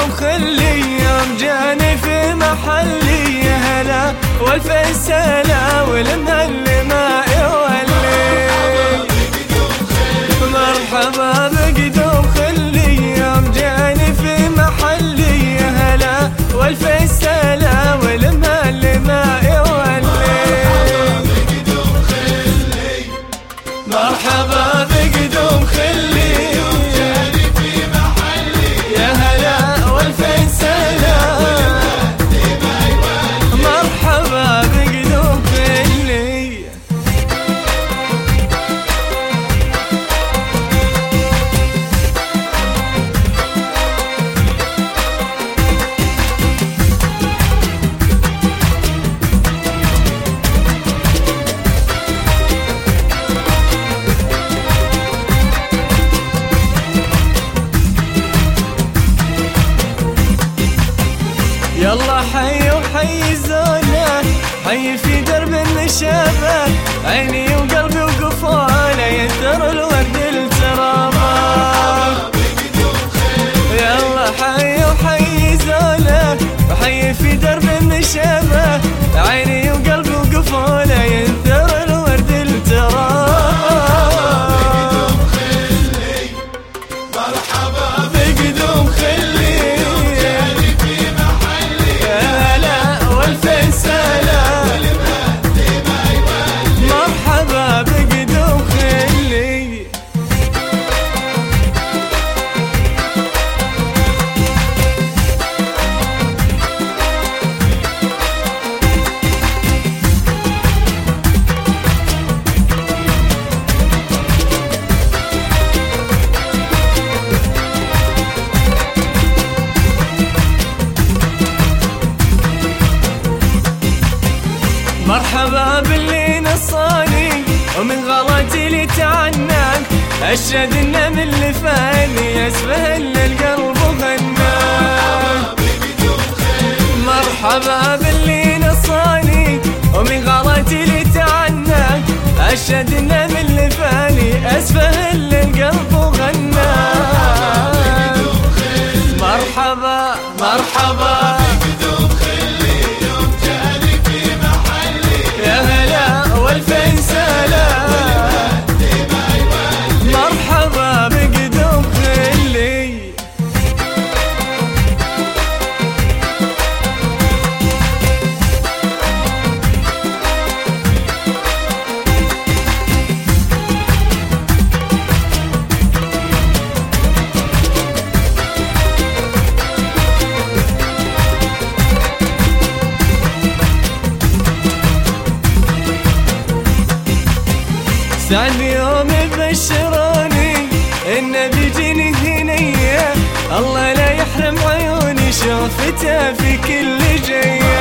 بقدوم خلي يوم جاني في محلي يا هلا والف السلا والمهل ما يولي. مرحبا بقدوم خلي يوم جاني في محلي يا هلا والف السلا والمهل ما يولي. مرحبا بقدوم خلي يا هلا والف السلا. مرحبا بقدوم خلي. يلا حي وحي الزونه حي في درب النشابه عيني وقلبي وقفاله ينثر الورد الترابه. يلا حي وحي الزونه حي في درب النشابه عيني وقلبي وقفاله ينثر الورد الترابه. مرحبا بقدوم خلي مرحبا باللي نصاني ومن غلطي اللي تعناك أشهد إنه من اللي فاني أسفل القلب وغناك. مرحبا باللي نصاني ومن غلطي اللي تعناك أشهد إنه من اللي فاني أسفل القلب وغناك. مرحبا مرحبا مرحبا بقدوم خلي. سعد يوم يبشروني إنه بيجيني هنية الله لا يحرم عيوني شوفته في كل جية.